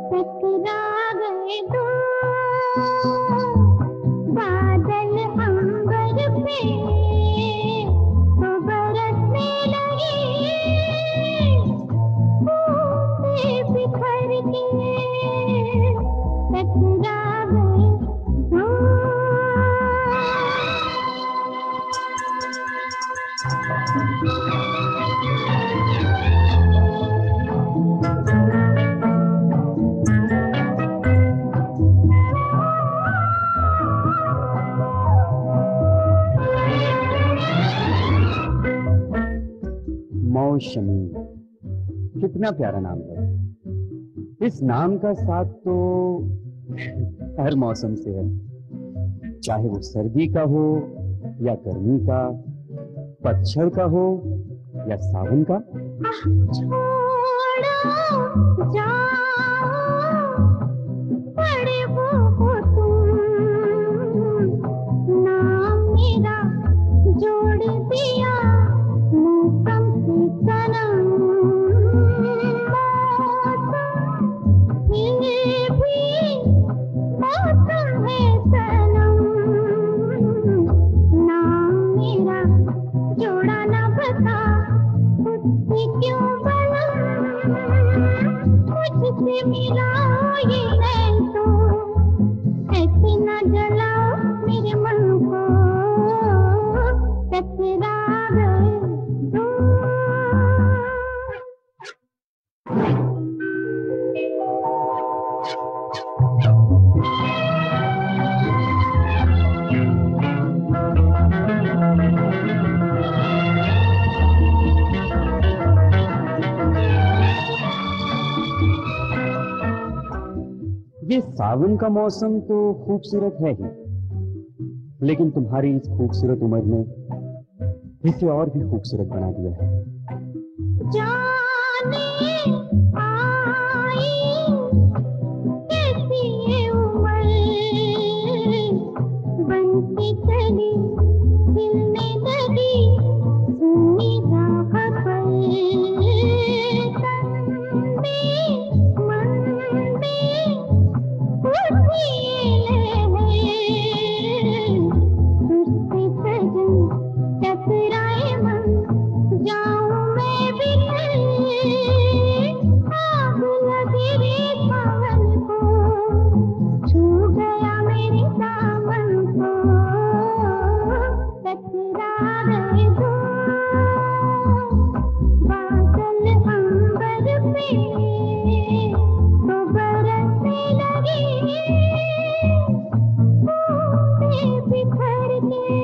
टकरा गए दो बादल अंबर पे तो बरसने लगे फूटे बिखर के टकरा गए दो। मौसमी, कितना प्यारा नाम है। इस नाम का साथ तो हर मौसम से है, चाहे वो सर्दी का हो या गर्मी का, पतझड़ का हो या सावन का। छोड़ो जाओ बड़े वो हो तुम, नाम मेरा जोड़ दिया मौसम से सनम। ये भी मौसम है सनम, नाम मेरा जोड़ा ना बता मुझसे क्यों बलम, मुझसे मिलाओ ये नैन तो ऐसे न जलाओ मेरे मन को, टकरा गए दो। ये सावन का मौसम तो खूबसूरत है ही, लेकिन तुम्हारी इस खूबसूरत उम्र ने इसे और भी खूबसूरत बना दिया है। जाने आई कैसी ये उम्र, बनती चली खिलने लगी सुनी राह पर, तन में मन में उठी ये लहर, तुझसे सजन टकराए मन जाऊं मैं बिखर, आग लगी रे सावन को छू गया मेरे दामन को, टकरा गए दो बादल अंबर पे तो बरसने लगे फूटे बिखर के